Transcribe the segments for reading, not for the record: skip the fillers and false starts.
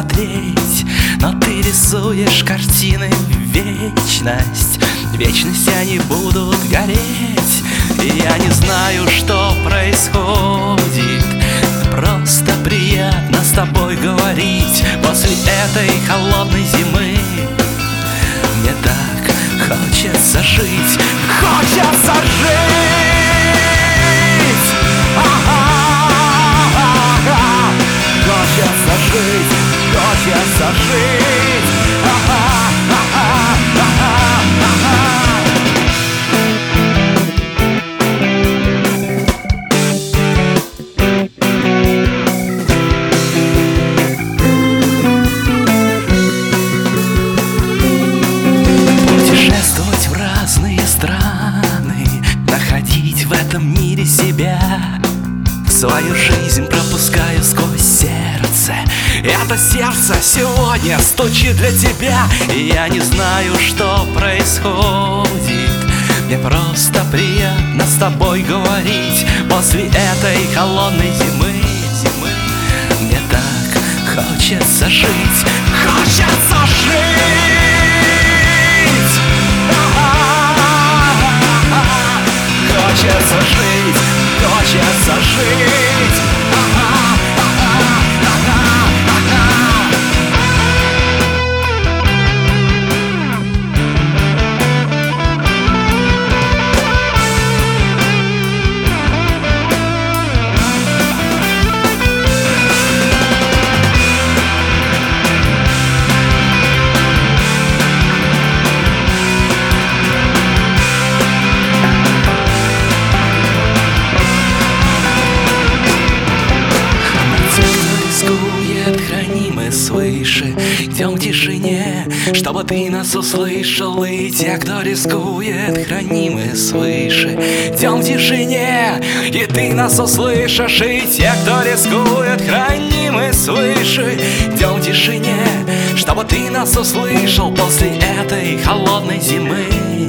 смотреть, но ты рисуешь картины в вечность. В вечность они будут гореть, и я не знаю, что происходит. Просто приятно с тобой говорить после этой холодной зимы. Мне так хочется жить, хочется жить. Хочется жить, хочется жить. Путешествовать в разные страны, находить в этом мире себя. Свою жизнь пропускаю сквозь сердце. Это сердце сегодня стучит для тебя, и я не знаю, что происходит. Мне просто приятно с тобой говорить после этой холодной зимы. Мне так хочется жить, хочется жить. Хочется жить, хочется жить. Свыше, идем в тишине, чтобы ты нас услышал. И те, кто рискует, хранимы свыше. Идем в тишине, и ты нас услышишь. И те, кто рискует, хранимы свыше. Идем в тишине, чтобы ты нас услышал после этой холодной зимы.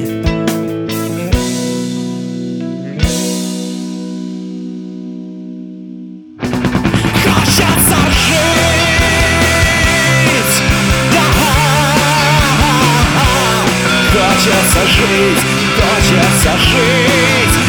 Хочется жить. Хочется жить, хочется жить.